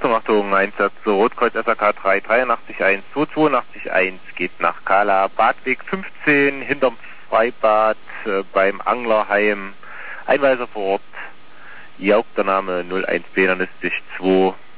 Achtung, Einsatz Rotkreuz SAK 3831 28281 geht nach Kala, Badweg 15, hinterm Freibad beim Anglerheim. Einweiser vor Ort, Jauk, der Name 01 2